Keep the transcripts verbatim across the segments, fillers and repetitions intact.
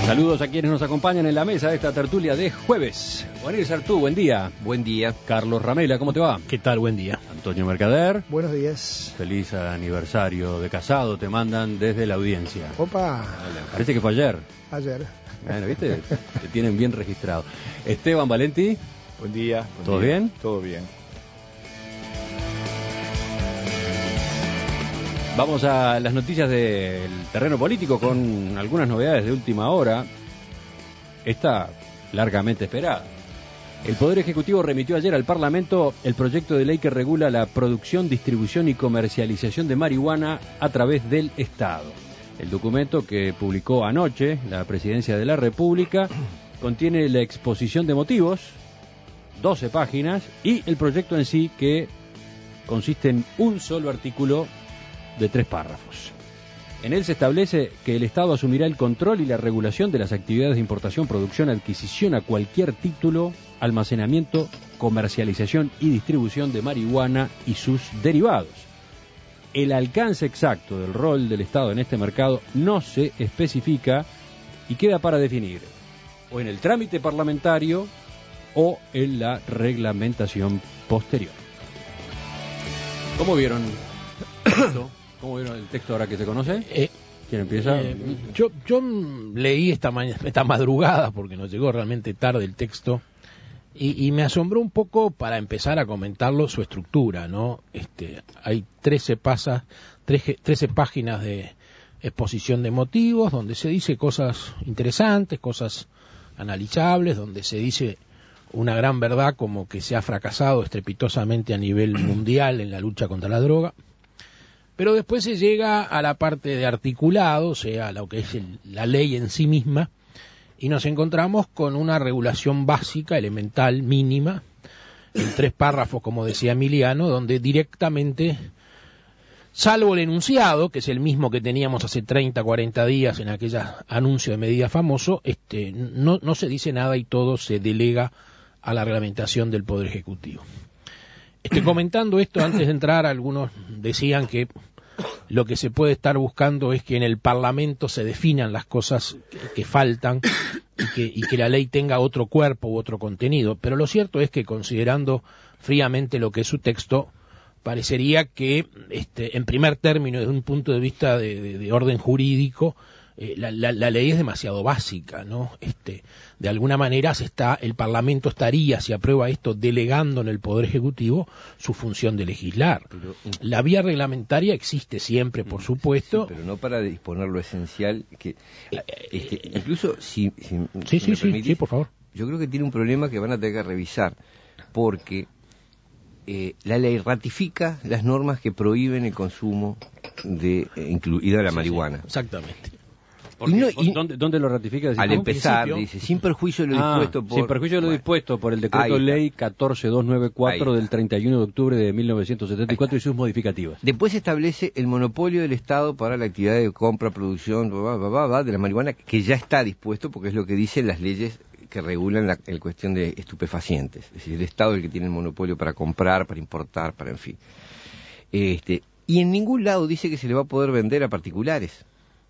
Saludos a quienes nos acompañan en la mesa de esta tertulia de jueves. Juanil Sartú, buen día. Buen día. Carlos Ramela, ¿cómo te va? ¿Qué tal? Buen día. Antonio Mercader. Buenos días. Feliz aniversario de casado, te mandan desde la audiencia. Opa. Parece que fue ayer. Ayer. Bueno, ¿viste? Te tienen bien registrado. Esteban Valenti. Buen día. Buen ¿Todo día. bien? Todo bien. Vamos a las noticias del terreno político con algunas novedades de última hora. Esta largamente esperada. El Poder Ejecutivo remitió ayer al Parlamento el proyecto de ley que regula la producción, distribución y comercialización de marihuana a través del Estado. El documento que publicó anoche la Presidencia de la República contiene la exposición de motivos, doce páginas, y el proyecto en sí, que consiste en un solo artículo de tres párrafos. En él se establece que el Estado asumirá el control y la regulación de las actividades de importación, producción, adquisición a cualquier título, almacenamiento, comercialización y distribución de marihuana y sus derivados. El alcance exacto del rol del Estado en este mercado no se especifica y queda para definir o en el trámite parlamentario o en la reglamentación posterior. ¿Cómo vieron esto? ¿Cómo vieron el texto ahora que se conoce? Eh, ¿Quién empieza? Eh, yo, yo leí esta, mañana, esta madrugada, porque nos llegó realmente tarde el texto, y, y me asombró un poco, para empezar a comentarlo, su estructura, ¿no? Este, hay trece, pasas, trece, trece páginas de exposición de motivos, donde se dice cosas interesantes, cosas analizables, donde se dice una gran verdad como que se ha fracasado estrepitosamente a nivel mundial en la lucha contra la droga. Pero después se llega a la parte de articulado, o sea, lo que es el, la ley en sí misma, y nos encontramos con una regulación básica, elemental, mínima, en tres párrafos, como decía Emiliano, donde directamente, salvo el enunciado, que es el mismo que teníamos hace treinta, cuarenta días en aquel anuncio de medida famoso, este, no, no se dice nada y todo se delega a la reglamentación del Poder Ejecutivo. Estoy comentando esto antes de entrar, algunos decían que lo que se puede estar buscando es que en el Parlamento se definan las cosas que, que faltan y que, y que la ley tenga otro cuerpo u otro contenido, pero lo cierto es que, considerando fríamente lo que es su texto, parecería que, este, en primer término, desde un punto de vista de, de, de orden jurídico, eh, la, la, la ley es demasiado básica, ¿no? Este, de alguna manera se está, el Parlamento estaría, si aprueba esto, delegando en el Poder Ejecutivo su función de legislar. Pero, la vía reglamentaria existe siempre, por supuesto. Sí, pero no para disponer lo esencial. Que, eh, este, incluso, si, si, sí, si sí, me sí, permitís, sí, por favor. Yo creo que tiene un problema que van a tener que revisar, porque eh, la ley ratifica las normas que prohíben el consumo de, eh, incluida la sí, marihuana. Sí, exactamente. Y no, y, ¿Dónde, ¿Dónde lo ratifica? Al empezar, dice, sin perjuicio de lo ah, dispuesto por... Sin perjuicio de lo bueno, dispuesto por el decreto ley catorce mil doscientos noventa y cuatro del treinta y uno de octubre de mil novecientos setenta y cuatro y sus modificativas. Después se establece el monopolio del Estado para la actividad de compra, producción, bla, bla, bla, bla, de la marihuana, que ya está dispuesto porque es lo que dicen las leyes que regulan la el cuestión de estupefacientes. Es decir, el Estado es el que tiene el monopolio para comprar, para importar, para en fin. Este, y en ningún lado dice que se le va a poder vender a particulares.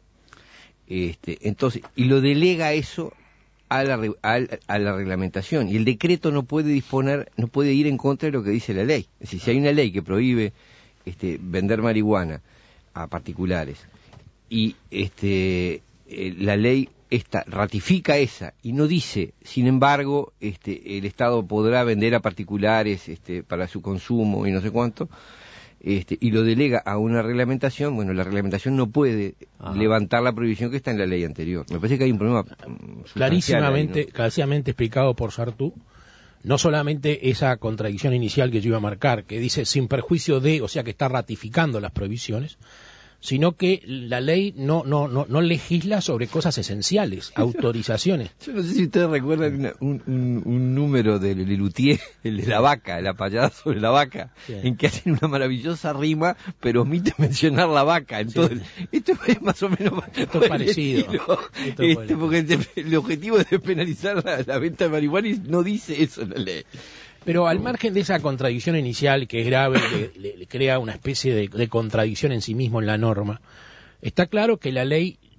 Este, entonces, y lo delega eso a la, a, a la reglamentación, y el decreto no puede disponer, no puede ir en contra de lo que dice la ley. Es decir, si hay una ley que prohíbe este, vender marihuana a particulares y este, eh, la ley esta ratifica esa y no dice, sin embargo, este, el Estado podrá vender a particulares este, para su consumo y no sé cuánto, Este, y lo delega a una reglamentación, bueno, la reglamentación no puede Ajá. levantar la prohibición que está en la ley anterior. Me parece que hay un problema clarísimamente, ahí, ¿no? clarísimamente explicado por Sartú. No solamente esa contradicción inicial que yo iba a marcar, que dice sin perjuicio de, o sea que está ratificando las prohibiciones, sino que la ley no no no, no legisla sobre cosas esenciales, autorizaciones. Yo no sé si ustedes recuerdan una, un, un, un número de Lelutier, el de la vaca, la payada sobre la vaca, sí. en que hacen una maravillosa rima, pero omiten mencionar la vaca. Entonces, sí. esto es más o menos esto es parecido. Esto es este, porque el, el objetivo es despenalizar la, la venta de marihuana y no dice eso en la ley. Pero al margen de esa contradicción inicial, que es grave, que le, le crea una especie de, de contradicción en sí mismo en la norma, está claro que la ley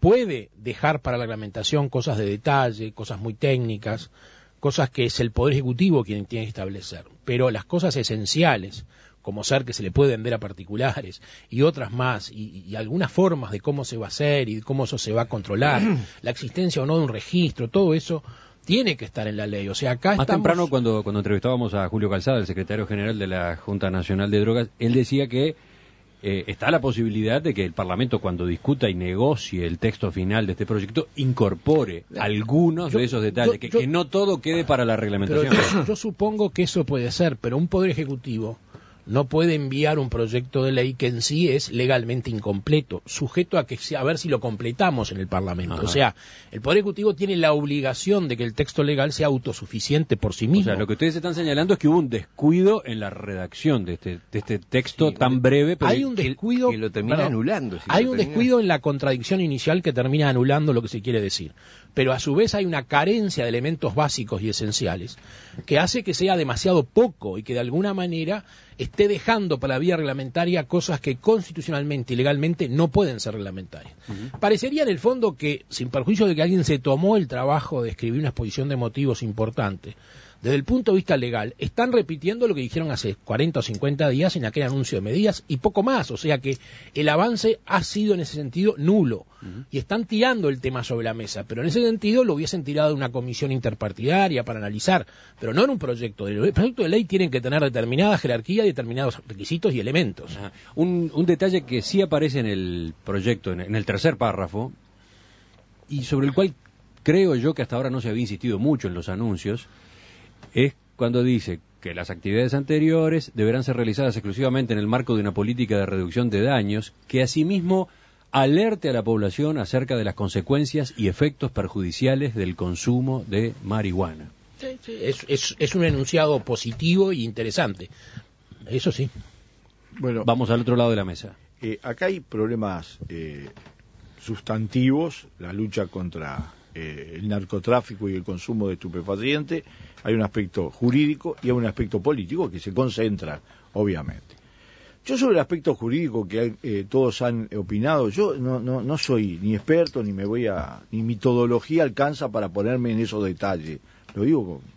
puede dejar para la reglamentación cosas de detalle, cosas muy técnicas, cosas que es el Poder Ejecutivo quien tiene que establecer, pero las cosas esenciales, como ser que se le puede vender a particulares y otras más, y, y algunas formas de cómo se va a hacer y cómo eso se va a controlar, la existencia o no de un registro, todo eso tiene que estar en la ley. O sea, acá Más estamos... temprano, cuando, cuando entrevistábamos a Julio Calzada, el secretario general de la Junta Nacional de Drogas, él decía que eh, está la posibilidad de que el Parlamento, cuando discuta y negocie el texto final de este proyecto, incorpore algunos yo, de esos detalles, yo, que, yo, que no todo quede para la reglamentación. Pero yo, yo supongo que eso puede ser, pero un Poder Ejecutivo no puede enviar un proyecto de ley que en sí es legalmente incompleto, sujeto a que a ver si lo completamos en el Parlamento. Ajá. O sea, el Poder Ejecutivo tiene la obligación de que el texto legal sea autosuficiente por sí mismo. O sea, lo que ustedes están señalando es que hubo un descuido en la redacción de este, de este texto sí, tan breve. Pero hay un descuido que lo termina bueno, anulando. Si hay un termina... descuido en la contradicción inicial que termina anulando lo que se quiere decir. Pero a su vez hay una carencia de elementos básicos y esenciales que hace que sea demasiado poco y que de alguna manera esté dejando para la vía reglamentaria cosas que constitucionalmente y legalmente no pueden ser reglamentarias. Uh-huh. Parecería en el fondo que, sin perjuicio de que alguien se tomó el trabajo de escribir una exposición de motivos importante, desde el punto de vista legal, están repitiendo lo que dijeron hace cuarenta o cincuenta días en aquel anuncio de medidas y poco más. O sea que el avance ha sido en ese sentido nulo. Uh-huh. Y están tirando el tema sobre la mesa. Pero en ese sentido lo hubiesen tirado de una comisión interpartidaria para analizar. Pero no en un proyecto de ley. El proyecto de ley tienen que tener determinada jerarquía y determinados requisitos y elementos. Uh-huh. Un, un detalle que sí aparece en el proyecto, en, en el tercer párrafo, y sobre el cual creo yo que hasta ahora no se había insistido mucho en los anuncios, es cuando dice que las actividades anteriores deberán ser realizadas exclusivamente en el marco de una política de reducción de daños que asimismo alerte a la población acerca de las consecuencias y efectos perjudiciales del consumo de marihuana. Sí, sí, es, es, es un enunciado positivo y interesante. Eso sí. Bueno, vamos al otro lado de la mesa. Eh, acá hay problemas eh, sustantivos, la lucha contra eh, el narcotráfico y el consumo de estupefacientes. Hay un aspecto jurídico y hay un aspecto político que se concentra, obviamente. Yo sobre el aspecto jurídico que eh, todos han opinado, yo no, no, no soy ni experto, ni me voy a, ni mi metodología alcanza para ponerme en esos detalles. Lo digo con,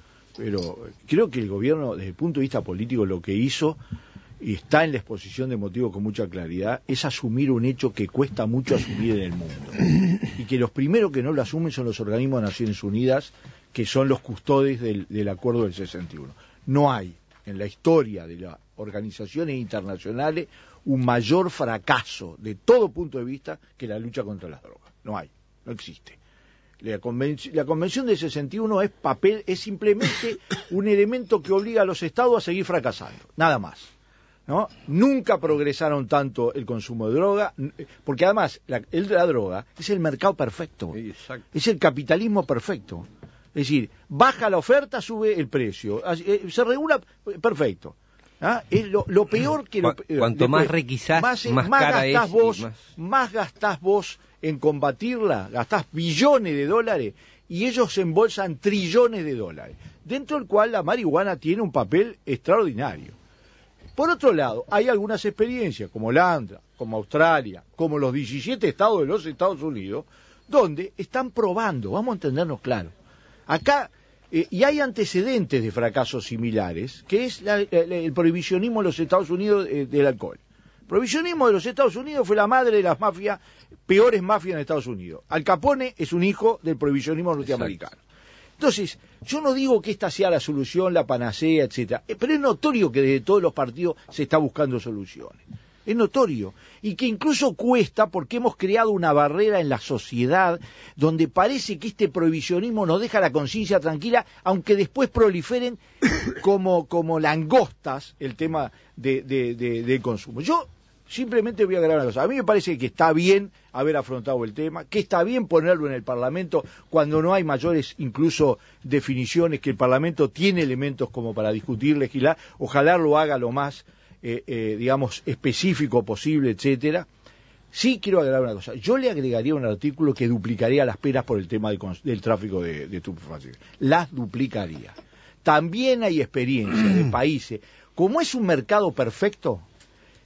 pero creo que el gobierno, desde el punto de vista político, lo que hizo, y está en la exposición de motivos con mucha claridad, es asumir un hecho que cuesta mucho asumir en el mundo. Y que los primeros que no lo asumen son los organismos de Naciones Unidas, que son los custodios del, del acuerdo del sesenta y uno. No hay en la historia de las organizaciones internacionales un mayor fracaso de todo punto de vista que la lucha contra las drogas. No hay, no existe. La convención, la convención del sesenta y uno es papel, es simplemente un elemento que obliga a los estados a seguir fracasando, nada más. ¿No? Nunca progresaron tanto el consumo de droga, porque además la, el de la droga es el mercado perfecto, exacto. Es el capitalismo perfecto. Es decir, baja la oferta, sube el precio, se regula, perfecto. ¿Ah? Es lo, lo peor que... Lo, Cuanto después, más requisás, más, más, más cara gastás es. Vos, más... más gastás vos en combatirla, gastás billones de dólares y ellos embolsan trillones de dólares, dentro del cual la marihuana tiene un papel extraordinario. Por otro lado, hay algunas experiencias, como Holanda, como Australia, como los diecisiete estados de los Estados Unidos, donde están probando, vamos a entendernos claro. Acá, eh, y hay antecedentes de fracasos similares, que es la, la, el prohibicionismo de los Estados Unidos eh, del alcohol. El prohibicionismo de los Estados Unidos fue la madre de las mafias, peores mafias en Estados Unidos. Al Capone es un hijo del prohibicionismo norteamericano. Exacto. Entonces, yo no digo que esta sea la solución, la panacea, etcétera, pero es notorio que desde todos los partidos se está buscando soluciones. Es notorio. Y que incluso cuesta porque hemos creado una barrera en la sociedad donde parece que este prohibicionismo nos deja la conciencia tranquila, aunque después proliferen como, como langostas el tema de, de, de, de consumo. Yo simplemente voy a agregar una cosa. A mí me parece que está bien haber afrontado el tema, que está bien ponerlo en el Parlamento cuando no hay mayores, incluso, definiciones, que el Parlamento tiene elementos como para discutir, legislar. Ojalá lo haga lo más, eh, eh, digamos, específico posible, etcétera. Sí quiero agregar una cosa. Yo le agregaría un artículo que duplicaría las penas por el tema del, del tráfico de, de estupefacientes. Las duplicaría. También hay experiencias de países. Como es un mercado perfecto,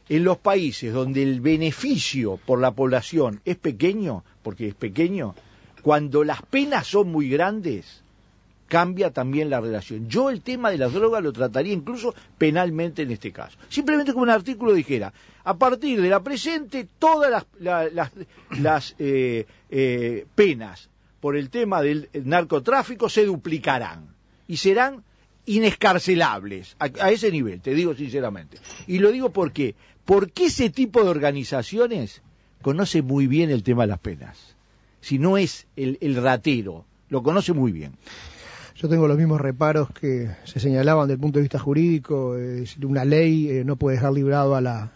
en los países donde el beneficio por la población es pequeño, porque es pequeño, cuando las penas son muy grandes, cambia también la relación. Yo el tema de las drogas lo trataría incluso penalmente en este caso. Simplemente como un artículo dijera, a partir de la presente, todas las, la, las, las eh, eh, penas por el tema del narcotráfico se duplicarán y serán inescarcelables a, a ese nivel, te digo sinceramente. Y lo digo porque, porque ese tipo de organizaciones conoce muy bien el tema de las penas. Si no es el, el ratero, lo conoce muy bien. Yo tengo los mismos reparos que se señalaban desde el punto de vista jurídico. Eh, una ley eh, no puede dejar librado a la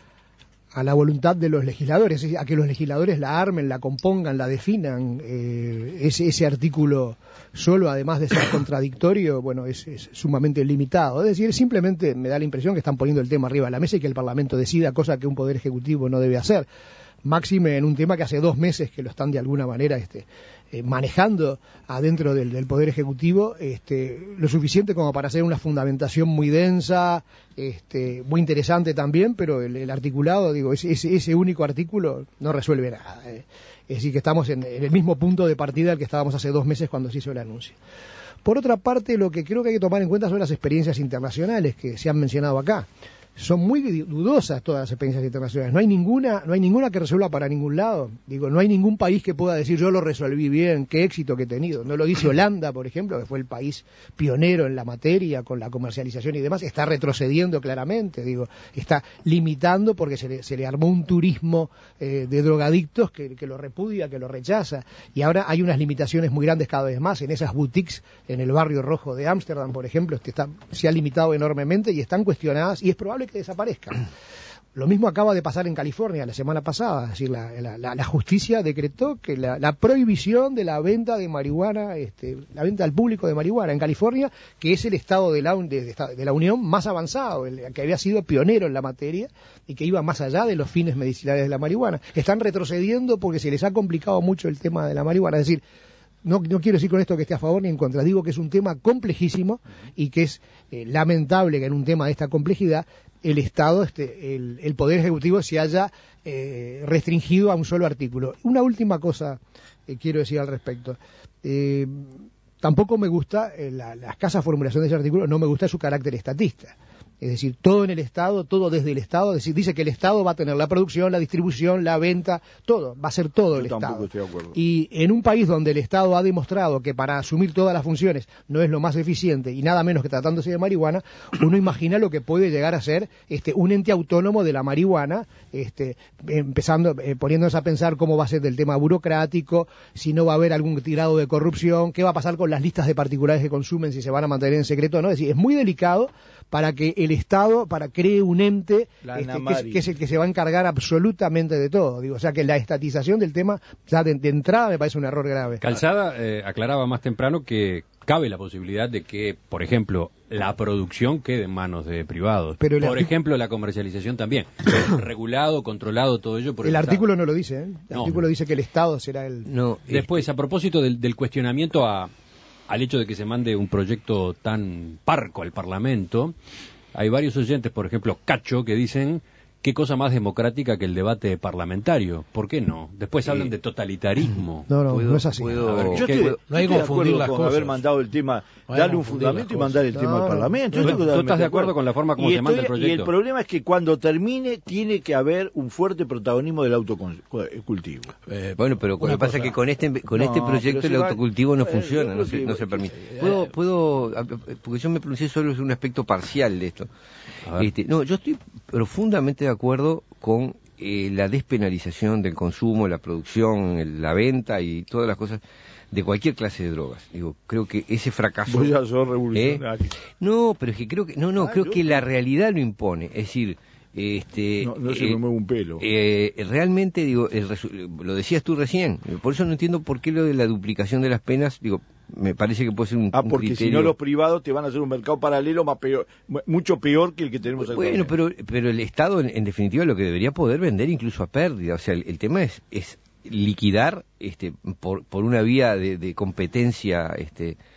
a la voluntad de los legisladores, a que los legisladores la armen, la compongan, la definan. Eh, ese, ese artículo solo, además de ser contradictorio, bueno, es, es sumamente limitado. Es decir, simplemente me da la impresión que están poniendo el tema arriba de la mesa y que el Parlamento decida, cosa que un Poder Ejecutivo no debe hacer. Máxime en un tema que hace dos meses que lo están de alguna manera este, eh, manejando adentro del, del Poder Ejecutivo, este, lo suficiente como para hacer una fundamentación muy densa, este, muy interesante también, pero el, el articulado, digo, ese, ese, ese único artículo no resuelve nada. Eh. Es decir, que estamos en, en el mismo punto de partida al que estábamos hace dos meses cuando se hizo el anuncio. Por otra parte, lo que creo que hay que tomar en cuenta son las experiencias internacionales que se han mencionado acá. Son muy dudosas todas las experiencias internacionales. No hay ninguna, no hay ninguna que resuelva para ningún lado. Digo, no hay ningún país que pueda decir yo lo resolví bien, qué éxito que he tenido. No lo dice Holanda, por ejemplo, que fue el país pionero en la materia con la comercialización y demás. Está retrocediendo claramente, digo, está limitando porque se le, se le armó un turismo eh, de drogadictos que, que lo repudia, que lo rechaza. Y ahora hay unas limitaciones muy grandes cada vez más en esas boutiques en el barrio rojo de Ámsterdam, por ejemplo, que está, se ha limitado enormemente y están cuestionadas y es probable que desaparezcan. Lo mismo acaba de pasar en California la semana pasada, es decir, la, la, la, la justicia decretó que la, la prohibición de la venta de marihuana, este, la venta al público de marihuana en California, que es el estado de la, de, de la Unión más avanzado, el que había sido pionero en la materia y que iba más allá de los fines medicinales de la marihuana. Están retrocediendo porque se les ha complicado mucho el tema de la marihuana, es decir, No, no quiero decir con esto que esté a favor ni en contra, digo que es un tema complejísimo y que es eh, lamentable que en un tema de esta complejidad el Estado, este, el, el Poder Ejecutivo se haya eh, restringido a un solo artículo. Una última cosa que quiero decir al respecto. Eh, tampoco me gusta, eh, la, la escasa formulación de ese artículo, no me gusta su carácter estatista. Es decir, todo en el Estado, todo desde el Estado, es decir, dice que el Estado va a tener la producción, la distribución, la venta, todo, va a ser todo el Estado. Estoy de acuerdo. Y en un país donde el Estado ha demostrado que para asumir todas las funciones no es lo más eficiente y nada menos que tratándose de marihuana, uno imagina lo que puede llegar a ser este un ente autónomo de la marihuana, este empezando eh, poniéndonos a pensar cómo va a ser del tema burocrático, si no va a haber algún grado de corrupción, qué va a pasar con las listas de particulares que consumen, si se van a mantener en secreto o no. Es decir, es muy delicado para que el Estado, para cree un ente este, que, es, que es el que se va a encargar absolutamente de todo. Digo, o sea que la estatización del tema, ya de, de entrada me parece un error grave. Calzada eh, aclaraba más temprano que cabe la posibilidad de que, por ejemplo, la producción quede en manos de privados. Pero por ejemplo, la comercialización también. Regulado, controlado, todo ello por el, el artículo Estado. No lo dice, ¿eh? El no. artículo dice que el Estado será el... No, después, a propósito del, del cuestionamiento a... al hecho de que se mande un proyecto tan parco al Parlamento, hay varios oyentes, por ejemplo, Cacho, que dicen qué cosa más democrática que el debate parlamentario. ¿Por qué no? Después sí. Hablan de totalitarismo. No, no, ¿Puedo, no es así. Puedo, ver, yo estoy, puedo, no hay que confundir las con cosas. Haber mandado el tema, no darle un fundamento y mandar el no, tema al Parlamento. No, ¿Tú, ¿Tú estás de acuerdo con la forma como y se estoy, manda el proyecto? Y el problema es que cuando termine tiene que haber un fuerte protagonismo del autocultivo. Eh, bueno, pero lo que pasa es que con este con no, este proyecto el autocultivo no eh, funciona, no se, no se permite. ¿Puedo, puedo, porque yo me pronuncié solo sobre un aspecto parcial de esto. Este, no, yo estoy profundamente de acuerdo con eh, la despenalización del consumo, la producción, el, la venta y todas las cosas de cualquier clase de drogas. Digo, creo que ese fracaso... Vos ya sos revolucionario. ¿eh? No, pero es que creo que... No, no, ah, creo yo... que la realidad lo impone. Es decir... Este, no, no se eh, me mueve un pelo. Eh, realmente, digo, el lo decías tú recién, por eso no entiendo por qué lo de la duplicación de las penas, digo, me parece que puede ser un, ah, porque un criterio... si no los privados te van a hacer un mercado paralelo más peor, mucho peor que el que tenemos actualmente. Bueno, pero, pero el Estado, en, en definitiva, lo que debería poder vender incluso a pérdida, o sea, el, el tema es, es liquidar este, por, por una vía de, de competencia este,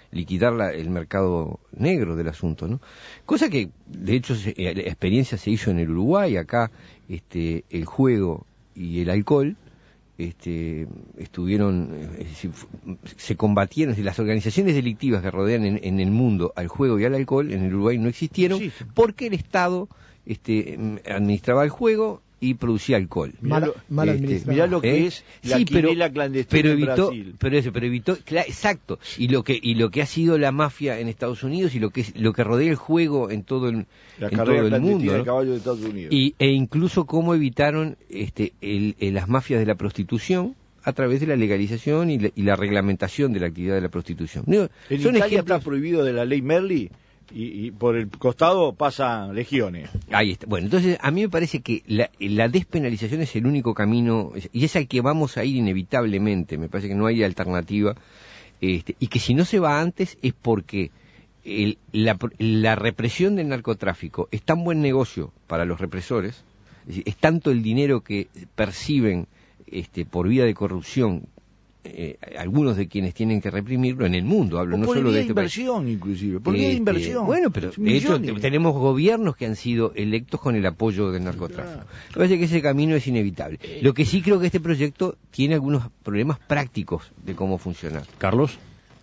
liquidar la, el mercado negro del asunto, ¿no? Cosa que, de hecho, se, eh, la experiencia se hizo en el Uruguay. Acá este, el juego y el alcohol este, estuvieron, es decir, se combatieron, es decir, las organizaciones delictivas que rodean en, en el mundo al juego y al alcohol, en el Uruguay no existieron, sí, porque el Estado este, administraba el juego y producía alcohol. Mirá, mal este, mirá lo que ¿eh? es la sí, quinela clandestina pero evitó, en Brasil. Pero eso, pero evitó, claro, exacto, y lo que y lo que ha sido la mafia en Estados Unidos y lo que es, lo que rodea el juego en todo el, la en todo el mundo, de ¿no? caballo de Estados Unidos. Y e incluso cómo evitaron este el, el, las mafias de la prostitución a través de la legalización y la, y la reglamentación de la actividad de la prostitución. No, en son Italia ejemplos... está prohibido de la ley Merli. Y, y por el costado pasan legiones. Ahí está. Bueno, entonces a mí me parece que la, la despenalización es el único camino, y es al que vamos a ir inevitablemente. Me parece que no hay alternativa. Este, y que si no se va antes es porque el, la, la represión del narcotráfico es tan buen negocio para los represores, es decir, es tanto el dinero que perciben este, por vía de corrupción, Eh, algunos de quienes tienen que reprimirlo en el mundo, hablo o no por solo de este inversión país. Inclusive por este, inversión bueno, pero de hecho tenemos gobiernos que han sido electos con el apoyo del narcotráfico. Me parece que ese camino es inevitable. Lo que sí creo que este proyecto tiene algunos problemas prácticos de cómo funcionar. Carlos,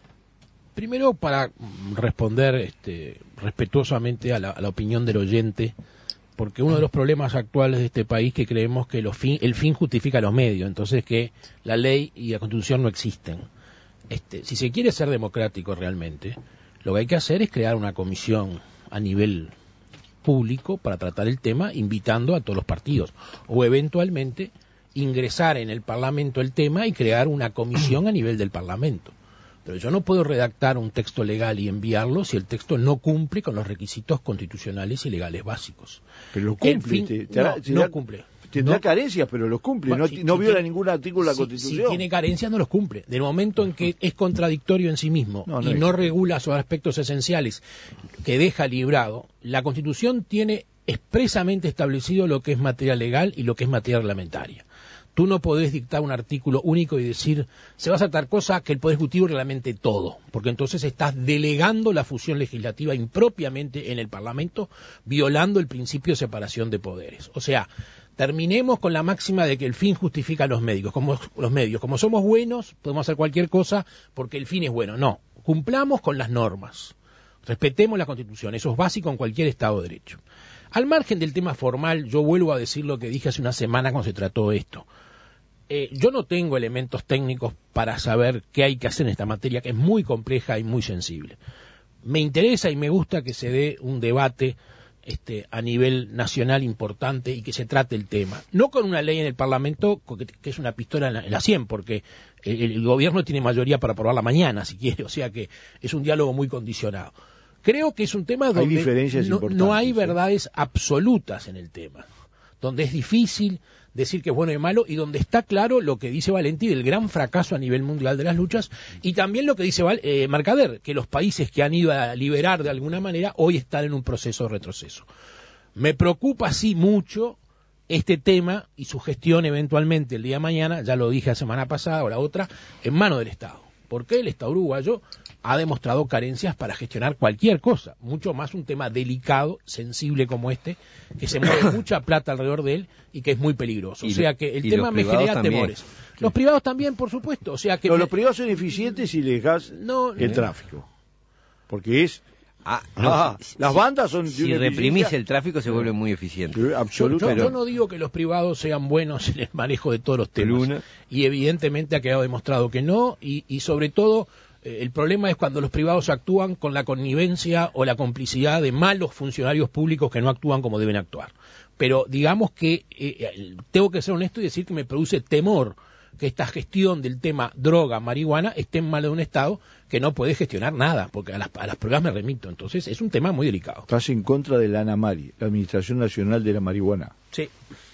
primero para responder este, respetuosamente a la, a la opinión del oyente, porque uno de los problemas actuales de este país que creemos que los fin, el fin justifica los medios, entonces que la ley y la Constitución no existen. Este, si se quiere ser democrático realmente, lo que hay que hacer es crear una comisión a nivel público para tratar el tema, invitando a todos los partidos, o eventualmente ingresar en el Parlamento el tema y crear una comisión a nivel del Parlamento. Pero yo no puedo redactar un texto legal y enviarlo si el texto no cumple con los requisitos constitucionales y legales básicos. Pero lo cumple. Fin, te, te no, hará, no da, cumple. Tendrá no, carencias, pero los cumple. Bueno, no si, no si viola tiene, ningún artículo de la si, Constitución. Si tiene carencias, no los cumple. Del momento en que es contradictorio en sí mismo no, no y es. no regula sus aspectos esenciales que deja librado, la Constitución tiene expresamente establecido lo que es materia legal y lo que es materia reglamentaria. Tú no podés dictar un artículo único y decir, se va a hacer tal cosa que el Poder Ejecutivo reglamente todo, porque entonces estás delegando la función legislativa impropiamente en el Parlamento, violando el principio de separación de poderes. O sea, terminemos con la máxima de que el fin justifica los medios. Como los medios, como somos buenos, podemos hacer cualquier cosa porque el fin es bueno. No, cumplamos con las normas, respetemos la Constitución, eso es básico en cualquier Estado de Derecho. Al margen del tema formal, yo vuelvo a decir lo que dije hace una semana cuando se trató esto. Eh, yo no tengo elementos técnicos para saber qué hay que hacer en esta materia, que es muy compleja y muy sensible. Me interesa y me gusta que se dé un debate este, a nivel nacional importante y que se trate el tema. No con una ley en el Parlamento, que es una pistola en la, en la sien, porque el, el gobierno tiene mayoría para aprobarla mañana, si quiere, o sea que es un diálogo muy condicionado. Creo que es un tema donde no, no hay verdades absolutas en el tema, donde es difícil decir que es bueno y malo, y donde está claro lo que dice Valenti del gran fracaso a nivel mundial de las luchas, y también lo que dice eh, Mercader, que los países que han ido a liberar de alguna manera hoy están en un proceso de retroceso. Me preocupa sí mucho este tema y su gestión eventualmente el día de mañana, ya lo dije la semana pasada o la otra, en manos del Estado. Porque el Estado uruguayo ha demostrado carencias para gestionar cualquier cosa, mucho más un tema delicado, sensible como este, que se mueve mucha plata alrededor de él y que es muy peligroso. O sea que el tema me genera también. temores. Los privados también, por supuesto. O sea que no, me... los privados son eficientes si les das no, el no. tráfico. Porque es... Ah, no, ah, si, las bandas son... Si reprimís el tráfico se vuelve muy eficiente. Sí, absolutamente. Yo, yo no digo que los privados sean buenos en el manejo de todos los temas. Luna. Y evidentemente ha quedado demostrado que no. Y, y sobre todo... El problema es cuando los privados actúan con la connivencia o la complicidad de malos funcionarios públicos que no actúan como deben actuar. Pero digamos que eh, tengo que ser honesto y decir que me produce temor que esta gestión del tema droga, marihuana, esté en manos de un Estado que no puede gestionar nada, porque a las, a las pruebas me remito. Entonces es un tema muy delicado. Estás en contra de la ANAMARI, la Administración Nacional de la Marihuana. Sí.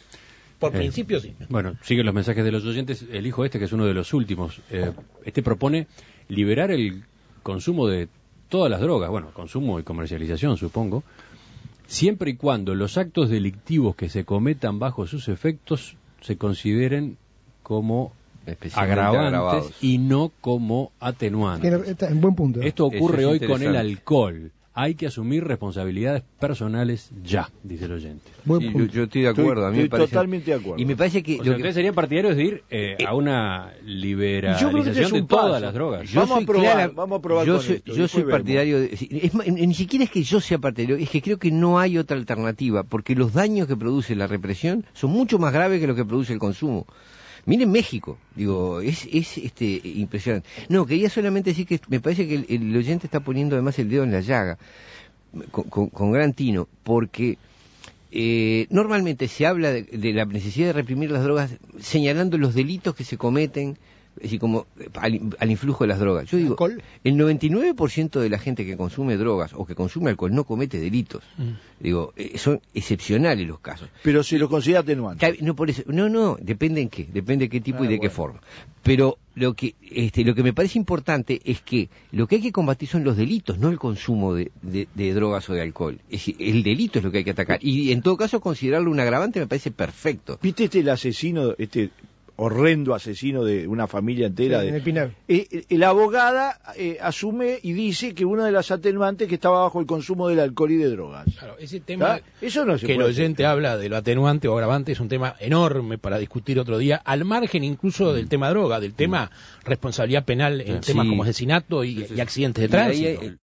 Por eh, principio sí. Bueno, siguen los mensajes de los oyentes. Elijo este, que es uno de los últimos. Eh, este propone liberar el consumo de todas las drogas, bueno, consumo y comercialización, supongo, siempre y cuando los actos delictivos que se cometan bajo sus efectos se consideren como especialmente agravantes agravados. y no como atenuantes. Tiene- está en buen punto. Esto ocurre Eso es hoy con el interesante. alcohol. Hay que asumir responsabilidades personales ya, dice el oyente. Buen Sí, yo, punto. yo estoy de Estoy- acuerdo, a mí estoy me parece... totalmente de acuerdo. Y me parece que... O lo sea, que- ustedes serían partidarios de ir eh, a una Yo creo que este liberalización es de un todas paso. las drogas. Yo Vamos a soy probar, clara- vamos a probar yo con soy, esto, yo después soy vemos. partidario de, es más, ni siquiera es que yo sea partidario, es que creo que no hay otra alternativa, porque los daños que produce la represión son mucho más graves que lo que produce el consumo. Miren México, digo, es, es este impresionante. No, quería solamente decir que me parece que el, el oyente está poniendo además el dedo en la llaga, con, con- con gran tino, porque eh, normalmente se habla de, de la necesidad de reprimir las drogas señalando los delitos que se cometen, es decir, como eh, al, al influjo de las drogas. Yo digo, ¿Alcohol? el noventa y nueve por ciento de la gente que consume drogas o que consume alcohol no comete delitos. Mm. Digo, eh, son excepcionales los casos. Pero se lo considera atenuante. Está- No, por eso, no, no, depende en qué, depende de qué tipo Ah, y de qué bueno. forma. Pero lo que, este, lo que me parece importante es que lo que hay que combatir son los delitos, no el consumo de, de- de drogas o de alcohol. Es decir, el delito es lo que hay que atacar. Y en todo caso considerarlo un agravante me parece perfecto. ¿Viste este el asesino, este horrendo asesino de una familia entera? Sí, de, en el Pinar. Eh, eh, la abogada eh, asume y dice que una de las atenuantes que estaba bajo el consumo del alcohol y de drogas. Claro, ese tema ¿Está? Eso no se que el puede oyente hacer. habla de lo atenuante o agravante es un tema enorme para discutir otro día, al margen incluso del tema droga, del tema responsabilidad penal en Sí. temas como asesinato y, y accidentes de Y ahí tránsito. hay-